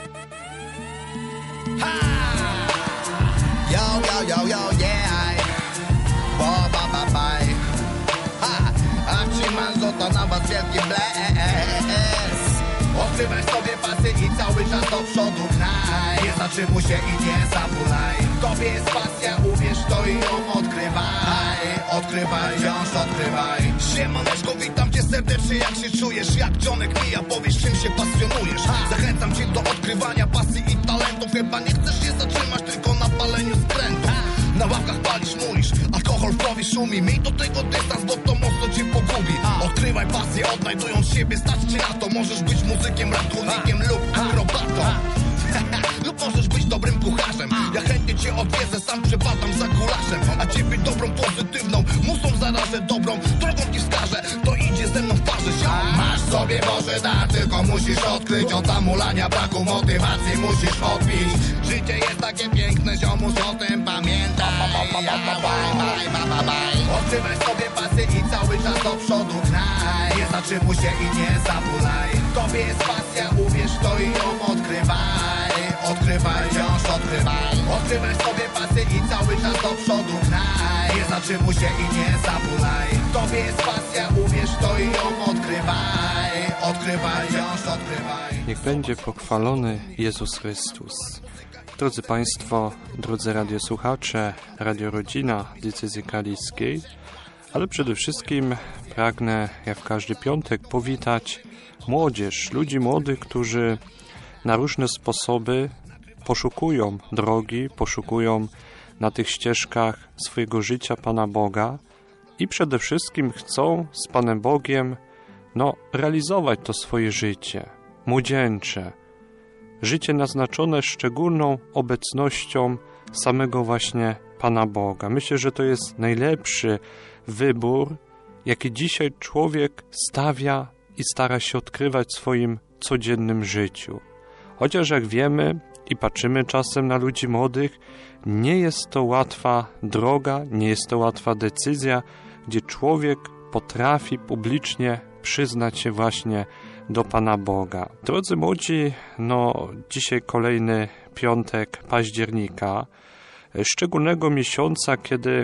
Ha! Yo, yo, yo, yo, yeah. Bo, ba, ba, baj. Ha! A trzymam złota na was wielki bles. Odkrywaj sobie pasy i cały czas do przodu gnaj. Nie zatrzymuj się i nie zabulaj. W tobie jest pasja, uwierz to i ją odkrywaj. Odkrywaj, wciąż odkrywaj. Siemaneczko, witam cię serdecznie, jak się czujesz? Jak dzionek mija, powiesz czym się pasjonujesz. Zachęcam cię do odkrywania pasji i talentów. Chyba nie chcesz się zatrzymać tylko na paleniu skrętów. Na ławkach palisz, mulisz, alkohol w głowie szumi. Miej do tego dystans, bo to mocno cię pogubi. Odkrywaj pasję, odnajdując siebie, stać ci na to. Możesz być muzykiem, ratownikiem lub akrobatą. Lub możesz być dobrym kucharzem. Ja chętnie cię odwiedzę, sam przepadam za gulaszem. A ciebie dobrą, pozytywną musą zarażę, dobrą drogą ci wskażę. To idzie ze mną w parze, masz sobie Boże dar, tylko musisz odkryć. Od zamulania, braku motywacji musisz odbić. Życie jest takie piękne, ziomuś, o tym pamiętaj. Odkrywaj sobie pasy i cały czas do przodu gnaj. Nie zatrzymuj się i nie zabulaj. W tobie jest pasja, uwierz to i ją odkrywaj. Odkrywaj, wciąż odkrywaj. Odkrywaj sobie pasy i cały czas do przodu gnaj. Nie zatrzymuj się i nie zabulaj. W tobie jest pasja, uwierz to i ją odkrywaj. Odkrywaj, wciąż odkrywaj. Niech będzie pochwalony Jezus Chrystus. Drodzy Państwo, drodzy radiosłuchacze, Radio Rodzina Diecezji Kaliskiej, ale przede wszystkim pragnę, jak w każdy piątek, powitać młodzież, ludzi młodych, którzy na różne sposoby poszukują drogi, poszukują na tych ścieżkach swojego życia Pana Boga i przede wszystkim chcą z Panem Bogiem realizować to swoje życie młodzieńcze, życie naznaczone szczególną obecnością samego właśnie Pana Boga. Myślę, że to jest najlepszy wybór, jaki dzisiaj człowiek stawia i stara się odkrywać w swoim codziennym życiu. Chociaż jak wiemy i patrzymy czasem na ludzi młodych, nie jest to łatwa droga, nie jest to łatwa decyzja, gdzie człowiek potrafi publicznie przyznać się właśnie do Pana Boga. Drodzy młodzi, dzisiaj kolejny piątek października, szczególnego miesiąca, kiedy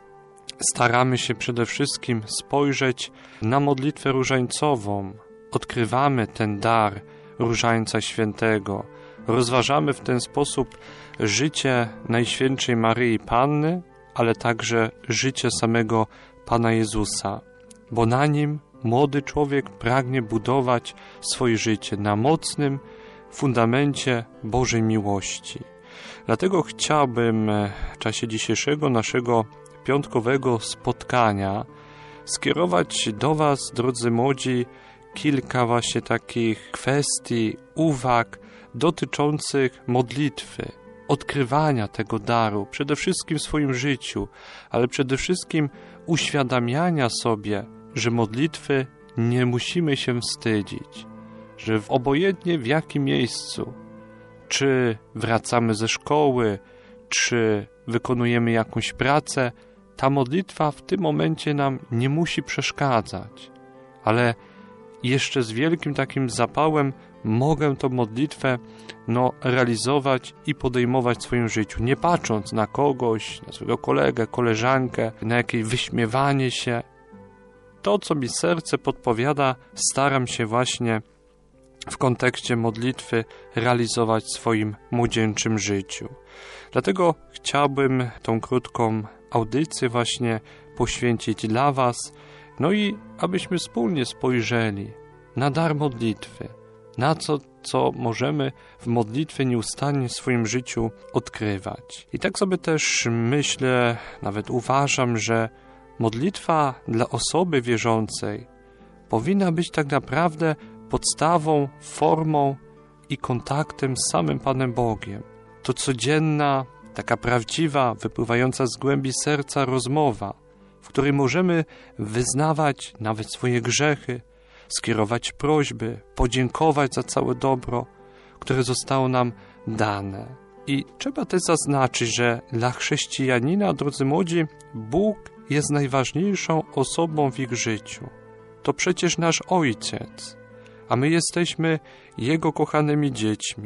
staramy się przede wszystkim spojrzeć na modlitwę różańcową. Odkrywamy ten dar Różańca Świętego. Rozważamy w ten sposób życie Najświętszej Maryi Panny, ale także życie samego Pana Jezusa, bo na nim młody człowiek pragnie budować swoje życie na mocnym fundamencie Bożej miłości. Dlatego chciałbym w czasie dzisiejszego naszego piątkowego spotkania skierować do Was, drodzy młodzi, kilka właśnie takich kwestii, uwag dotyczących modlitwy, odkrywania tego daru, przede wszystkim w swoim życiu, ale przede wszystkim uświadamiania sobie, że modlitwy nie musimy się wstydzić, że obojętnie w jakim miejscu, czy wracamy ze szkoły, czy wykonujemy jakąś pracę, ta modlitwa w tym momencie nam nie musi przeszkadzać, ale jeszcze z wielkim takim zapałem mogę tą modlitwę realizować i podejmować w swoim życiu, nie patrząc na kogoś, na swojego kolegę, koleżankę, na jakieś wyśmiewanie się. To, co mi serce podpowiada, staram się właśnie w kontekście modlitwy realizować w swoim młodzieńczym życiu. Dlatego chciałbym tą krótką audycję właśnie poświęcić dla Was, i abyśmy wspólnie spojrzeli na dar modlitwy, na co możemy w modlitwie nieustannie w swoim życiu odkrywać. I tak sobie też myślę, nawet uważam, że modlitwa dla osoby wierzącej powinna być tak naprawdę podstawą, formą i kontaktem z samym Panem Bogiem. To codzienna, taka prawdziwa, wypływająca z głębi serca rozmowa, w której możemy wyznawać nawet swoje grzechy, skierować prośby, podziękować za całe dobro, które zostało nam dane. I trzeba też zaznaczyć, że dla chrześcijanina, drodzy młodzi, Bóg jest najważniejszą osobą w ich życiu. To przecież nasz Ojciec, a my jesteśmy Jego kochanymi dziećmi.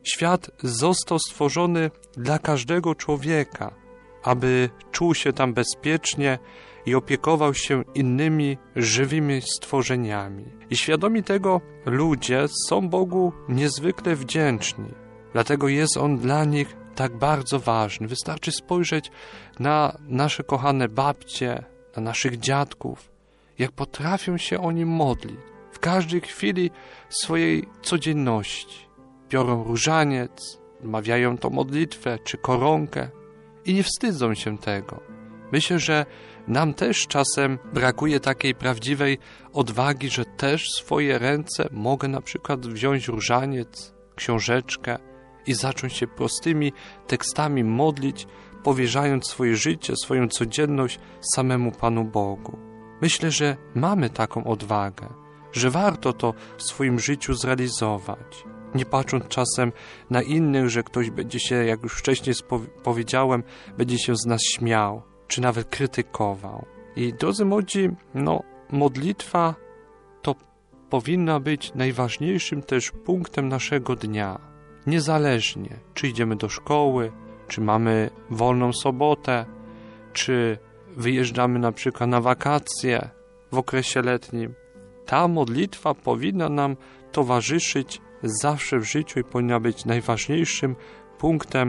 Świat został stworzony dla każdego człowieka, aby czuł się tam bezpiecznie i opiekował się innymi żywymi stworzeniami. I świadomi tego ludzie są Bogu niezwykle wdzięczni. Dlatego jest On dla nich tak bardzo ważny. Wystarczy spojrzeć na nasze kochane babcie, na naszych dziadków, jak potrafią się oni modlić w każdej chwili swojej codzienności. Biorą różaniec, odmawiają to modlitwę czy koronkę i nie wstydzą się tego. Myślę, że nam też czasem brakuje takiej prawdziwej odwagi, że też swoje ręce mogę na przykład wziąć różaniec, książeczkę i zacząć się prostymi tekstami modlić, powierzając swoje życie, swoją codzienność samemu Panu Bogu. Myślę, że mamy taką odwagę, że warto to w swoim życiu zrealizować. Nie patrząc czasem na innych, że ktoś będzie się, jak już wcześniej powiedziałem, będzie się z nas śmiał, czy nawet krytykował. I drodzy młodzi, modlitwa to powinna być najważniejszym też punktem naszego dnia. Niezależnie, czy idziemy do szkoły, czy mamy wolną sobotę, czy wyjeżdżamy na przykład na wakacje w okresie letnim. Ta modlitwa powinna nam towarzyszyć zawsze w życiu i powinna być najważniejszym punktem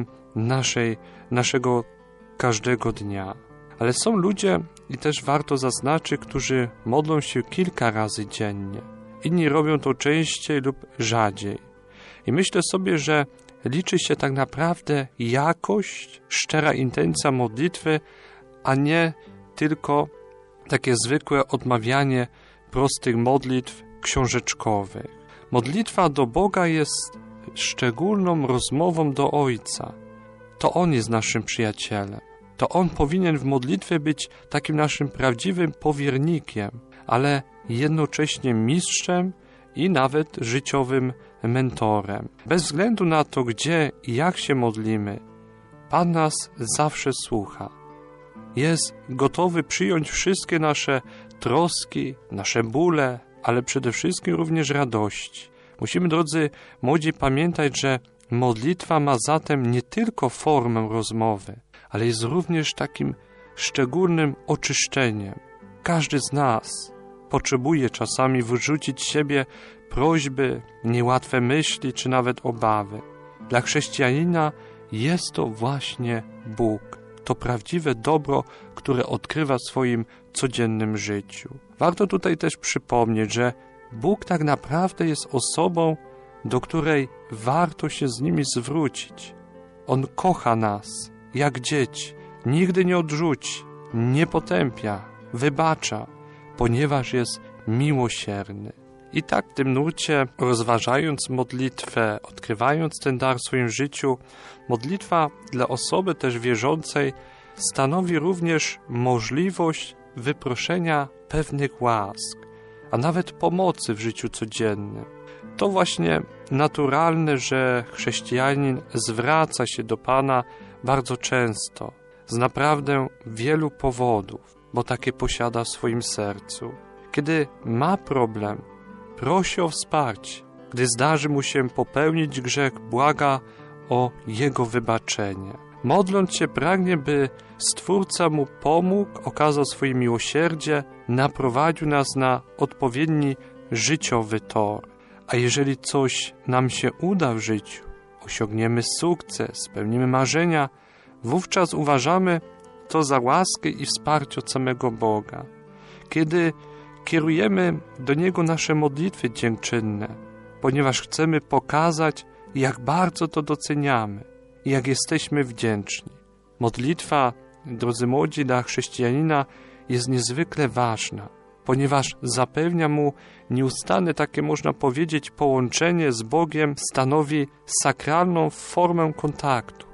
naszego każdego dnia. Ale są ludzie, i też warto zaznaczyć, którzy modlą się kilka razy dziennie. Inni robią to częściej lub rzadziej. I myślę sobie, że liczy się tak naprawdę jakość, szczera intencja modlitwy, a nie tylko takie zwykłe odmawianie prostych modlitw książeczkowych. Modlitwa do Boga jest szczególną rozmową do Ojca. To On jest naszym przyjacielem. To On powinien w modlitwie być takim naszym prawdziwym powiernikiem, ale jednocześnie mistrzem i nawet życiowym mentorem. Bez względu na to, gdzie i jak się modlimy, Pan nas zawsze słucha. Jest gotowy przyjąć wszystkie nasze troski, nasze bóle, ale przede wszystkim również radości. Musimy, drodzy młodzi, pamiętać, że modlitwa ma zatem nie tylko formę rozmowy, ale jest również takim szczególnym oczyszczeniem. Każdy z nas potrzebuje czasami wyrzucić z siebie prośby, niełatwe myśli czy nawet obawy. Dla chrześcijanina jest to właśnie Bóg. To prawdziwe dobro, które odkrywa w swoim codziennym życiu. Warto tutaj też przypomnieć, że Bóg tak naprawdę jest osobą, do której warto się z nimi zwrócić. On kocha nas, jak dzieci, nigdy nie odrzuci, nie potępia, wybacza, ponieważ jest miłosierny. I tak w tym nurcie, rozważając modlitwę, odkrywając ten dar w swoim życiu, modlitwa dla osoby też wierzącej stanowi również możliwość wyproszenia pewnych łask, a nawet pomocy w życiu codziennym. To właśnie naturalne, że chrześcijanin zwraca się do Pana bardzo często, z naprawdę wielu powodów, bo takie posiada w swoim sercu. Kiedy ma problem, prosi o wsparcie. Gdy zdarzy mu się popełnić grzech, błaga o Jego wybaczenie. Modląc się pragnie, by Stwórca mu pomógł, okazał swoje miłosierdzie, naprowadził nas na odpowiedni życiowy tor. A jeżeli coś nam się uda w życiu, osiągniemy sukces, spełnimy marzenia, wówczas uważamy to za łaskę i wsparcie od samego Boga. Kiedy kierujemy do Niego nasze modlitwy dziękczynne, ponieważ chcemy pokazać, jak bardzo to doceniamy i jak jesteśmy wdzięczni. Modlitwa, drodzy młodzi, dla chrześcijanina jest niezwykle ważna, ponieważ zapewnia mu nieustanne, takie można powiedzieć, połączenie z Bogiem, stanowi sakralną formę kontaktu.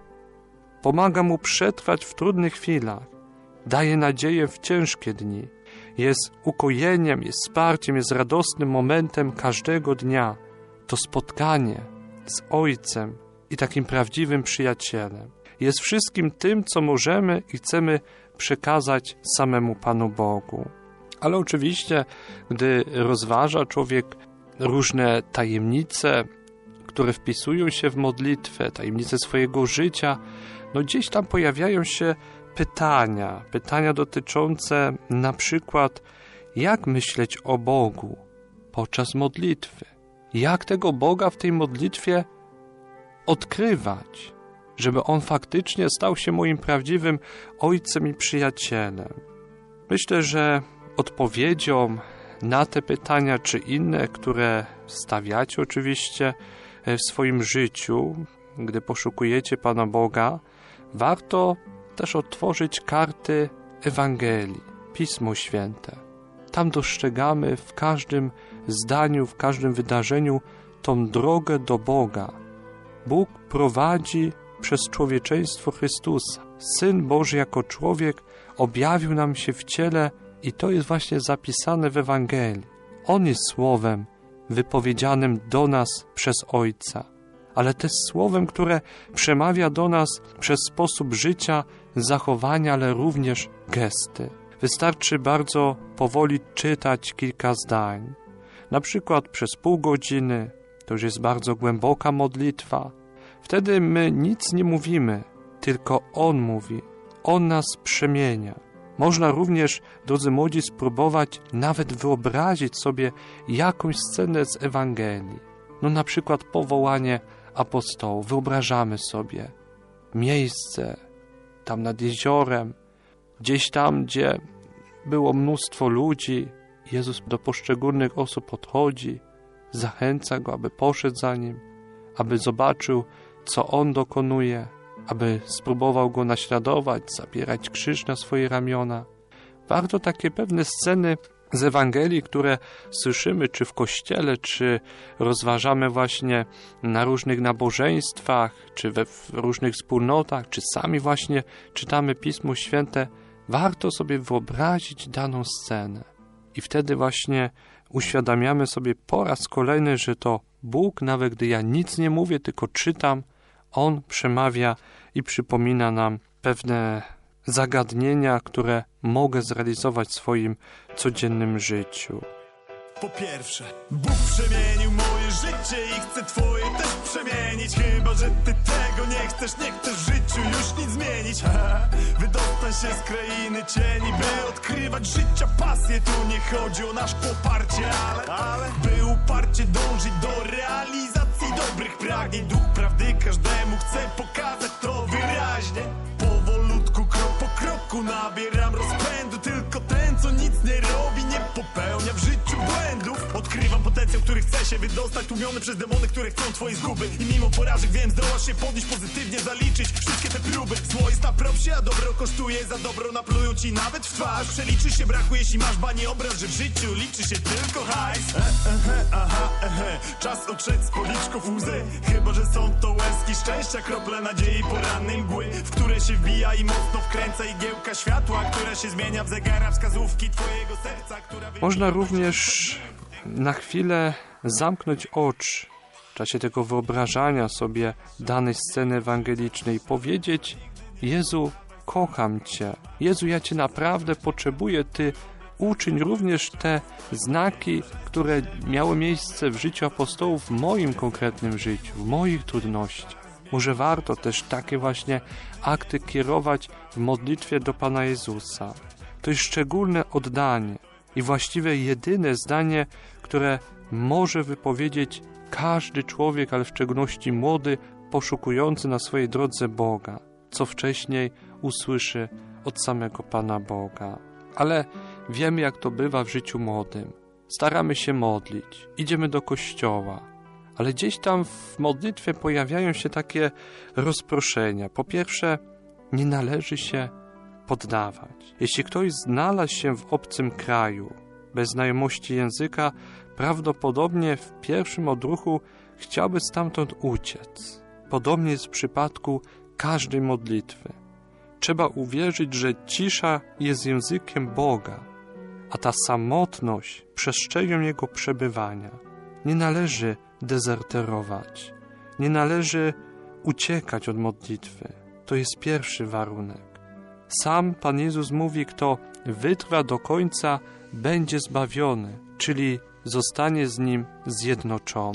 Pomaga mu przetrwać w trudnych chwilach, daje nadzieję w ciężkie dni, jest ukojeniem, jest wsparciem, jest radosnym momentem każdego dnia. To spotkanie z Ojcem i takim prawdziwym przyjacielem. Jest wszystkim tym, co możemy i chcemy przekazać samemu Panu Bogu. Ale oczywiście, gdy rozważa człowiek różne tajemnice, które wpisują się w modlitwę, tajemnice swojego życia, no gdzieś tam pojawiają się pytania dotyczące na przykład, jak myśleć o Bogu podczas modlitwy, jak tego Boga w tej modlitwie odkrywać, żeby On faktycznie stał się moim prawdziwym Ojcem i przyjacielem. Myślę, że odpowiedzią na te pytania, czy inne, które stawiacie oczywiście w swoim życiu, gdy poszukujecie Pana Boga, warto też otworzyć karty Ewangelii, Pismo Święte. Tam dostrzegamy w każdym zdaniu, w każdym wydarzeniu tą drogę do Boga. Bóg prowadzi przez człowieczeństwo Chrystusa. Syn Boży jako człowiek objawił nam się w ciele i to jest właśnie zapisane w Ewangelii. On jest słowem wypowiedzianym do nas przez Ojca, ale też słowem, które przemawia do nas przez sposób życia, zachowania, ale również gesty. Wystarczy bardzo powoli czytać kilka zdań. Na przykład przez pół godziny, to już jest bardzo głęboka modlitwa. Wtedy my nic nie mówimy, tylko On mówi. On nas przemienia. Można również, drodzy młodzi, spróbować nawet wyobrazić sobie jakąś scenę z Ewangelii. No na przykład powołanie apostołów. Wyobrażamy sobie miejsce tam nad jeziorem, gdzieś tam, gdzie było mnóstwo ludzi. Jezus do poszczególnych osób podchodzi, zachęca go, aby poszedł za Nim, aby zobaczył, co On dokonuje, aby spróbował Go naśladować, zabierać krzyż na swoje ramiona. Warto takie pewne sceny z Ewangelii, które słyszymy czy w kościele, czy rozważamy właśnie na różnych nabożeństwach, czy we różnych wspólnotach, czy sami właśnie czytamy Pismo Święte, warto sobie wyobrazić daną scenę. I wtedy właśnie uświadamiamy sobie po raz kolejny, że to Bóg, nawet gdy ja nic nie mówię, tylko czytam, On przemawia i przypomina nam pewne zagadnienia, które mogę zrealizować w swoim codziennym życiu. Po pierwsze, Bóg przemienił moje życie i chce twoje też przemienić. Chyba że ty tego nie chcesz w życiu już nic zmienić. Wydostań się z krainy cieni, by odkrywać życia pasję. Tu nie chodzi o nasz poparcie, ale by uparcie dążyć do realizacji dobrych pragnień. Duch prawdy każdemu chce pokazać to wyraźnie. Powolutku, krok po kroku nabieram rozpędu. Tylko ten, co nic nie robi, nie popełnia w życiu błędów. Odkrywam potencjał, który chce się wydostać, tłumiony przez demony, które chcą twojej zguby. I mimo porażek wiem, zdołasz się podnieść, pozytywnie zaliczyć wszystkie te próby. Zło jest na propsie, a dobro kosztuje. Za dobro naplują ci nawet w twarz. Przeliczy się braku, jeśli masz bani obraz, że w życiu liczy się tylko hajs. Czas otrzeć z policzków łzy. Chyba że są to łezki szczęścia, krople nadziei, porannej mgły, w które się wbija i mocno wkręca igiełka światła, która się zmienia w zegara wskazówki twojego serca, która... Można również na chwilę zamknąć oczy w czasie tego wyobrażania sobie danej sceny ewangelicznej, powiedzieć: Jezu, kocham Cię. Jezu, ja Cię naprawdę potrzebuję. Ty uczyń również te znaki, które miały miejsce w życiu apostołów, w moim konkretnym życiu, w moich trudnościach. Może warto też takie właśnie akty kierować w modlitwie do Pana Jezusa. To jest szczególne oddanie i właściwie jedyne zdanie, które może wypowiedzieć każdy człowiek, ale w szczególności młody, poszukujący na swojej drodze Boga, co wcześniej usłyszy od samego Pana Boga. Ale wiemy, jak to bywa w życiu młodym. Staramy się modlić, idziemy do kościoła, ale gdzieś tam w modlitwie pojawiają się takie rozproszenia. Po pierwsze, nie należy się poddawać. Jeśli ktoś znalazł się w obcym kraju, bez znajomości języka, prawdopodobnie w pierwszym odruchu chciałby stamtąd uciec. Podobnie jest w przypadku każdej modlitwy. Trzeba uwierzyć, że cisza jest językiem Boga, a ta samotność przestrzenią Jego przebywania. Nie należy dezerterować, nie należy uciekać od modlitwy. To jest pierwszy warunek. Sam Pan Jezus mówi, kto wytrwa do końca, będzie zbawiony, czyli zostanie z Nim zjednoczony.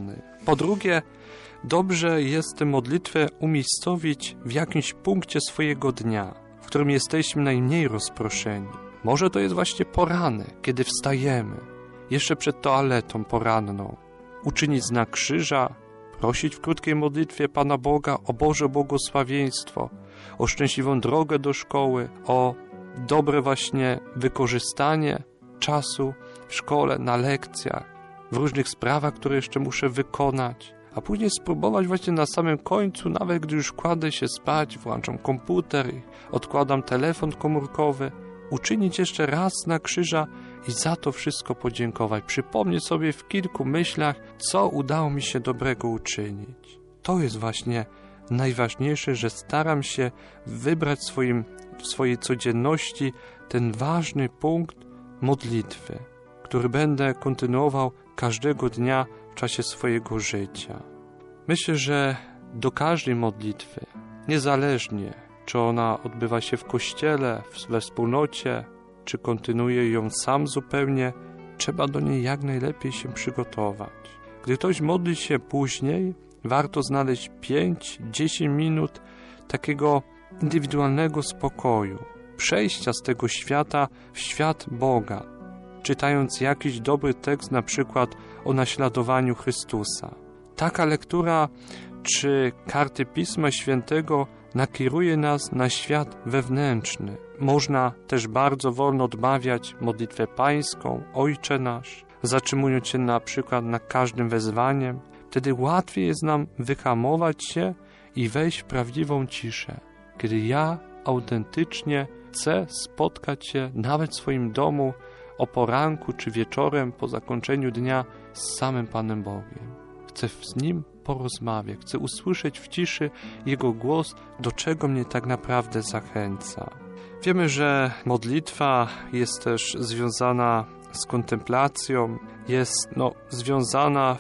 Po drugie, dobrze jest tę modlitwę umiejscowić w jakimś punkcie swojego dnia, w którym jesteśmy najmniej rozproszeni. Może to jest właśnie poranek, kiedy wstajemy, jeszcze przed toaletą poranną, uczynić znak krzyża, prosić w krótkiej modlitwie Pana Boga o Boże błogosławieństwo, o szczęśliwą drogę do szkoły, o dobre właśnie wykorzystanie czasu w szkole, na lekcjach, w różnych sprawach, które jeszcze muszę wykonać, a później spróbować właśnie na samym końcu, nawet gdy już kładę się spać, włączam komputer i odkładam telefon komórkowy, uczynić jeszcze raz znak krzyża i za to wszystko podziękować. Przypomnieć sobie w kilku myślach, co udało mi się dobrego uczynić. To jest właśnie najważniejsze, że staram się wybrać w swojej codzienności ten ważny punkt modlitwy, który będę kontynuował każdego dnia w czasie swojego życia. Myślę, że do każdej modlitwy, niezależnie czy ona odbywa się w kościele, we wspólnocie, czy kontynuuje ją sam zupełnie, trzeba do niej jak najlepiej się przygotować. Gdy ktoś modli się później, warto znaleźć 5-10 minut takiego indywidualnego spokoju, przejścia z tego świata w świat Boga, czytając jakiś dobry tekst, na przykład o naśladowaniu Chrystusa. Taka lektura czy karty Pisma Świętego nakieruje nas na świat wewnętrzny. Można też bardzo wolno odmawiać modlitwę pańską, Ojcze nasz, zatrzymując się na przykład na każdym wezwaniem. Wtedy łatwiej jest nam wyhamować się i wejść w prawdziwą ciszę, kiedy ja autentycznie chcę spotkać się nawet w swoim domu o poranku czy wieczorem po zakończeniu dnia z samym Panem Bogiem. Chcę z Nim porozmawiać, chcę usłyszeć w ciszy Jego głos, do czego mnie tak naprawdę zachęca. Wiemy, że modlitwa jest też związana z kontemplacją, jest związana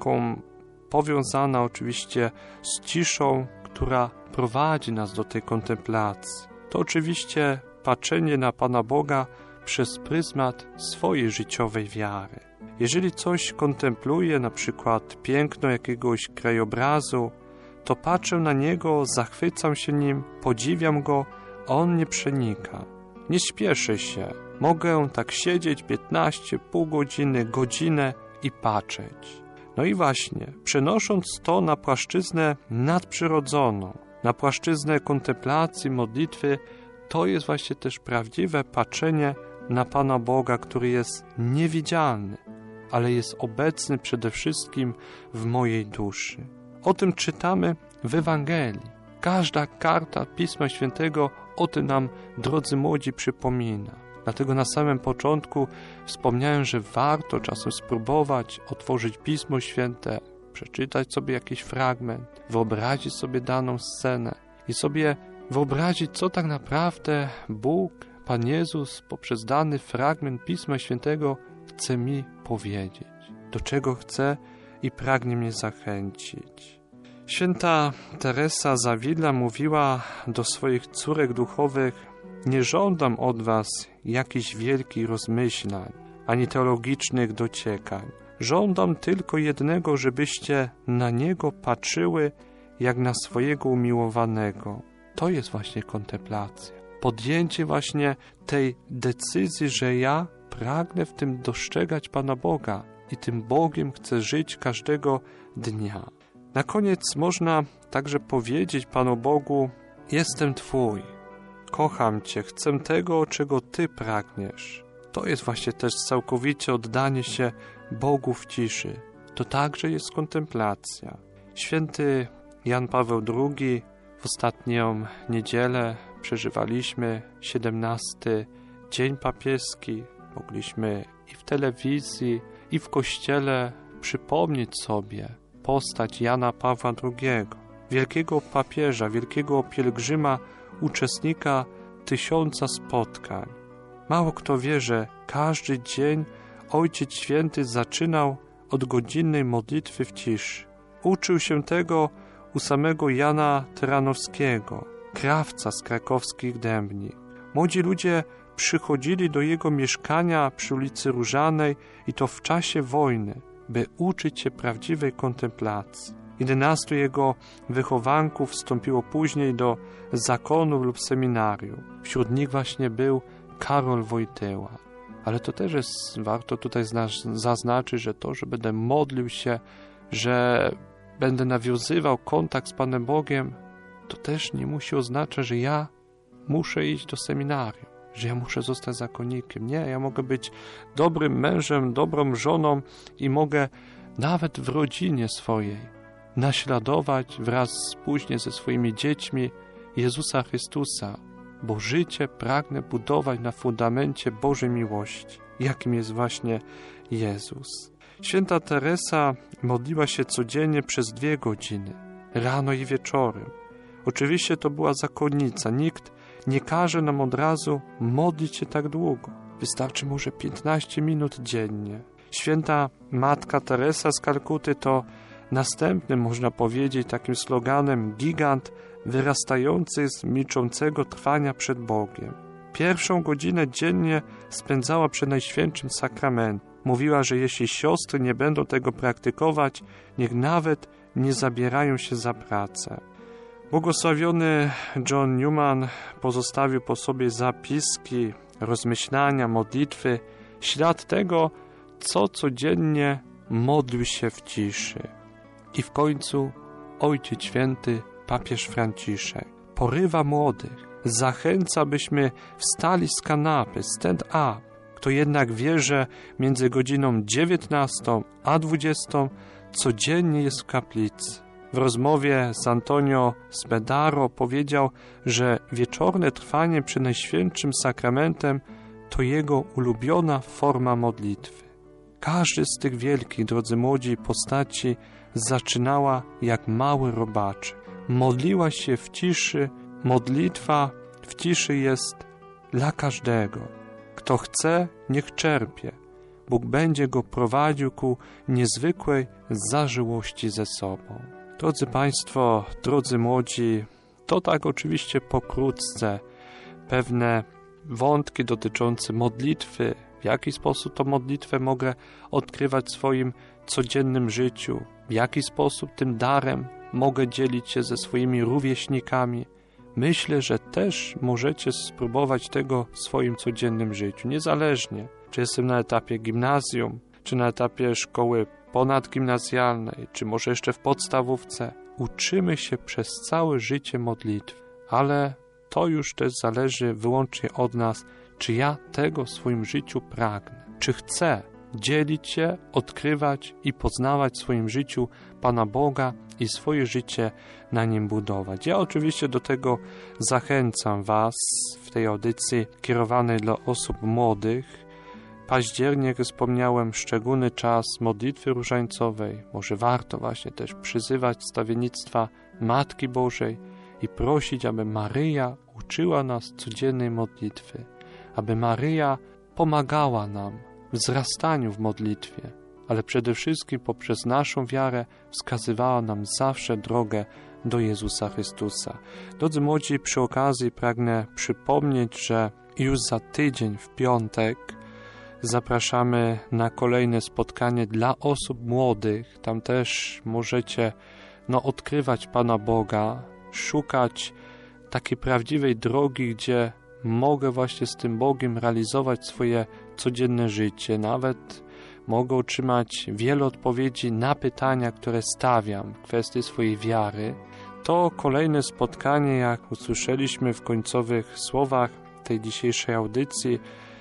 powiązana oczywiście z ciszą, która prowadzi nas do tej kontemplacji. To oczywiście patrzenie na Pana Boga przez pryzmat swojej życiowej wiary. Jeżeli coś kontempluję, na przykład piękno jakiegoś krajobrazu, to patrzę na niego, zachwycam się nim, podziwiam go, a on mnie przenika. Nie śpieszę się. Mogę tak siedzieć 15, pół godziny, godzinę i patrzeć. No i właśnie, przenosząc to na płaszczyznę nadprzyrodzoną, na płaszczyznę kontemplacji, modlitwy, to jest właśnie też prawdziwe patrzenie na Pana Boga, który jest niewidzialny, ale jest obecny przede wszystkim w mojej duszy. O tym czytamy w Ewangelii. Każda karta Pisma Świętego o tym nam, drodzy młodzi, przypomina. Dlatego na samym początku wspomniałem, że warto czasem spróbować otworzyć Pismo Święte, przeczytać sobie jakiś fragment, wyobrazić sobie daną scenę i sobie wyobrazić, co tak naprawdę Bóg, Pan Jezus poprzez dany fragment Pisma Świętego chce mi powiedzieć, do czego chce i pragnie mnie zachęcić. Święta Teresa z Avila mówiła do swoich córek duchowych: nie żądam od was jakichś wielkich rozmyślań, ani teologicznych dociekań. Żądam tylko jednego, żebyście na Niego patrzyły jak na swojego umiłowanego. To jest właśnie kontemplacja. Podjęcie właśnie tej decyzji, że ja pragnę w tym dostrzegać Pana Boga i tym Bogiem chcę żyć każdego dnia. Na koniec można także powiedzieć Panu Bogu: jestem Twój, kocham Cię, chcę tego, czego Ty pragniesz. To jest właśnie też całkowicie oddanie się Bogu w ciszy. To także jest kontemplacja. Święty Jan Paweł II w ostatnią niedzielę przeżywaliśmy 17. Dzień Papieski. Mogliśmy i w telewizji, i w kościele przypomnieć sobie postać Jana Pawła II, wielkiego papieża, wielkiego pielgrzyma, uczestnika 1000 spotkań. Mało kto wie, że każdy dzień Ojciec Święty zaczynał od godzinnej modlitwy w ciszy. Uczył się tego u samego Jana Tyranowskiego, krawca z krakowskich Dębnik. Młodzi ludzie przychodzili do jego mieszkania przy ulicy Różanej i to w czasie wojny. by uczyć się prawdziwej kontemplacji. 11 jego wychowanków wstąpiło później do zakonu lub seminarium. Wśród nich właśnie był Karol Wojtyła. Ale to też jest, warto tutaj zaznaczyć, że to, że będę modlił się, że będę nawiązywał kontakt z Panem Bogiem, to też nie musi oznaczać, że ja muszę iść do seminarium, że ja muszę zostać zakonnikiem. Nie, ja mogę być dobrym mężem, dobrą żoną i mogę nawet w rodzinie swojej naśladować wraz później ze swoimi dziećmi Jezusa Chrystusa, bo życie pragnę budować na fundamencie Bożej miłości, jakim jest właśnie Jezus. Święta Teresa modliła się codziennie przez 2 godziny, rano i wieczorem. Oczywiście to była zakonnica. Nikt nie każe nam od razu modlić się tak długo. Wystarczy może 15 minut dziennie. Święta Matka Teresa z Kalkuty to następnym, można powiedzieć, takim sloganem gigant wyrastający z milczącego trwania przed Bogiem. 1 godzinę dziennie spędzała przy Najświętszym Sakramencie. Mówiła, że jeśli siostry nie będą tego praktykować, niech nawet nie zabierają się za pracę. Błogosławiony John Newman pozostawił po sobie zapiski, rozmyślania, modlitwy, ślad tego, co codziennie modlił się w ciszy. I w końcu Ojciec Święty, papież Franciszek, porywa młodych, zachęca, byśmy wstali z kanapy, stand up. Kto jednak wie, że między godziną 19 a 20 codziennie jest w kaplicy. W rozmowie z Antonio Sbedaro powiedział, że wieczorne trwanie przy Najświętszym Sakramentem to jego ulubiona forma modlitwy. Każdy z tych wielkich, drodzy młodzi, postaci zaczynała jak mały robaczek. Modliła się w ciszy. Modlitwa w ciszy jest dla każdego. Kto chce, niech czerpie. Bóg będzie go prowadził ku niezwykłej zażyłości ze sobą. Drodzy Państwo, drodzy młodzi, to tak oczywiście pokrótce pewne wątki dotyczące modlitwy, w jaki sposób tą modlitwę mogę odkrywać w swoim codziennym życiu, w jaki sposób tym darem mogę dzielić się ze swoimi rówieśnikami. Myślę, że też możecie spróbować tego w swoim codziennym życiu, niezależnie, czy jestem na etapie gimnazjum, czy na etapie szkoły ponadgimnazjalnej, czy może jeszcze w podstawówce. Uczymy się przez całe życie modlitwy, ale to już też zależy wyłącznie od nas, czy ja tego w swoim życiu pragnę, czy chcę dzielić się, odkrywać i poznawać w swoim życiu Pana Boga i swoje życie na Nim budować. Ja oczywiście do tego zachęcam Was w tej audycji kierowanej dla osób młodych. Październik, jak wspomniałem, szczególny czas modlitwy różańcowej. Może warto właśnie też przyzywać stawiennictwa Matki Bożej i prosić, aby Maryja uczyła nas codziennej modlitwy, aby Maryja pomagała nam w wzrastaniu w modlitwie, ale przede wszystkim poprzez naszą wiarę wskazywała nam zawsze drogę do Jezusa Chrystusa. Drodzy młodzi, przy okazji pragnę przypomnieć, że już za tydzień w piątek zapraszamy na kolejne spotkanie dla osób młodych. Tam też możecie odkrywać Pana Boga, szukać takiej prawdziwej drogi, gdzie mogę właśnie z tym Bogiem realizować swoje codzienne życie. Nawet mogę otrzymać wiele odpowiedzi na pytania, które stawiam w kwestii swojej wiary. To kolejne spotkanie, jak usłyszeliśmy w końcowych słowach tej dzisiejszej audycji,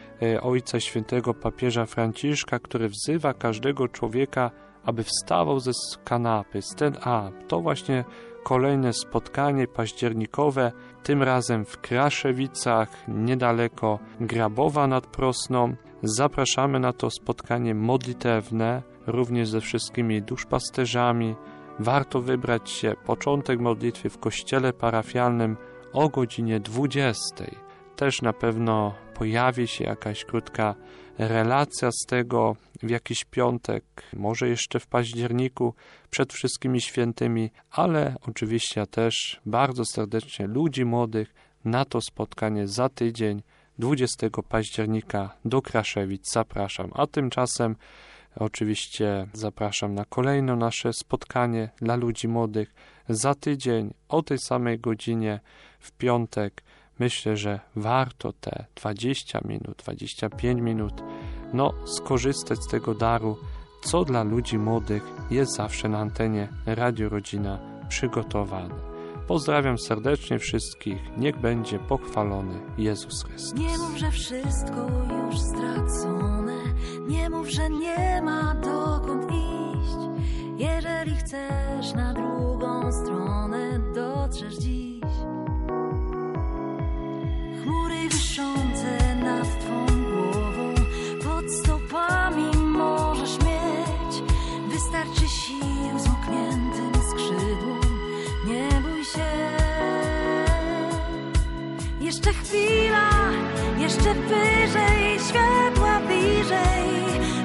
Ojca Świętego Papieża Franciszka, który wzywa każdego człowieka, aby wstawał ze kanapy, stand up. To właśnie kolejne spotkanie październikowe, tym razem w Kraszewicach, niedaleko Grabowa nad Prosną. Zapraszamy na to spotkanie modlitewne, również ze wszystkimi duszpasterzami. Warto wybrać się, początek modlitwy w kościele parafialnym o godzinie 20. Też na pewno pojawi się jakaś krótka relacja z tego w jakiś piątek, może jeszcze w październiku, przed wszystkimi świętymi, ale oczywiście ja też bardzo serdecznie ludzi młodych na to spotkanie za tydzień, 20 października do Kraszewic zapraszam. A tymczasem Oczywiście zapraszam na kolejne nasze spotkanie dla ludzi młodych za tydzień o tej samej godzinie w piątek. Myślę, że warto te 20 minut, 25 minut skorzystać z tego daru, co dla ludzi młodych jest zawsze na antenie Radio Rodzina przygotowane. Pozdrawiam serdecznie wszystkich. Niech będzie pochwalony Jezus Chrystus. Nie mów, że wszystko już stracone. Nie mów, że nie ma dokąd iść. Jeżeli chcesz na drugą stronę, dotrzesz dziś. Chmury wiszące nad twą głową, pod stopami możesz mieć. Wystarczy sił zmokniętym skrzydłom. Nie bój się. Jeszcze chwila, jeszcze wyżej, światła bliżej.